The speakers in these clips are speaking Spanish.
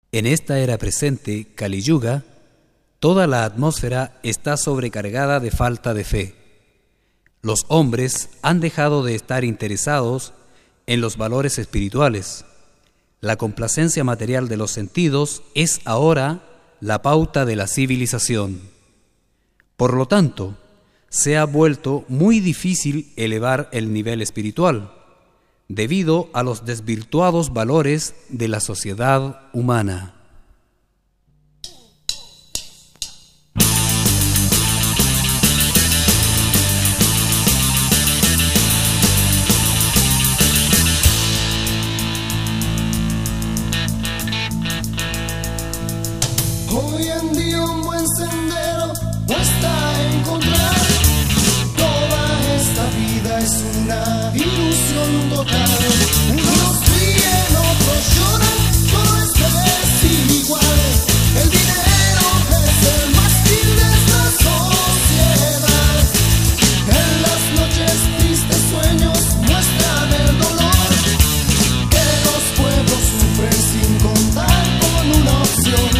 En esta era presente, Kali Yuga, toda la atmósfera está sobrecargada de falta de fe. Los hombres han dejado de estar interesados en los valores espirituales. La complacencia material de los sentidos es ahora la pauta de la civilización. Por lo tanto, se ha vuelto muy difícil elevar el nivel espiritual, debido a los desvirtuados valores de la sociedad humana. Hoy en día un buen sendero cuesta encontrar. Toda esta vida es una ilusión total. Unos ríen, otros lloran, todo es desigual. El dinero es el mástil de esta sociedad. En las noches tristes sueños muestran el dolor que los pueblos sufren sin contar con una opción.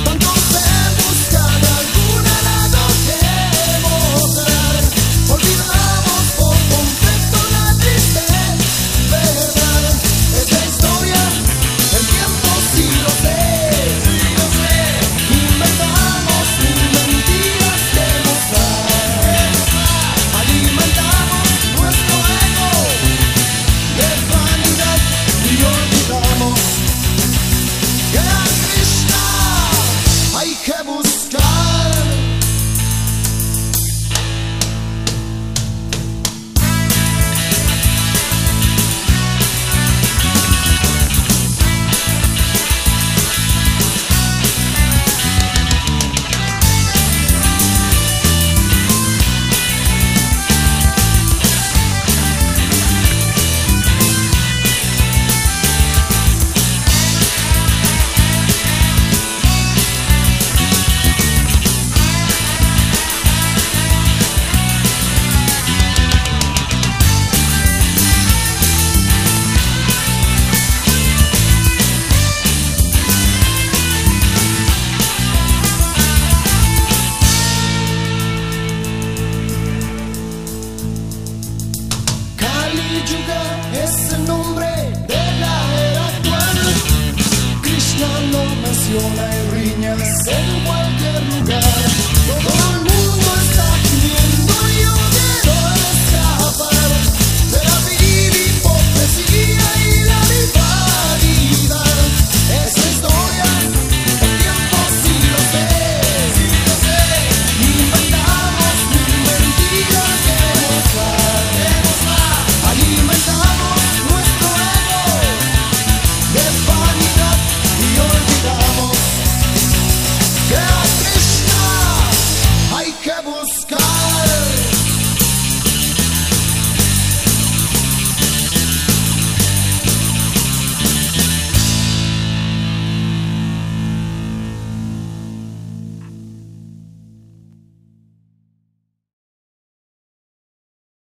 Yuga es el nombre de la era actual. Krishna lo menciona en riñas en cualquier lugar. Todo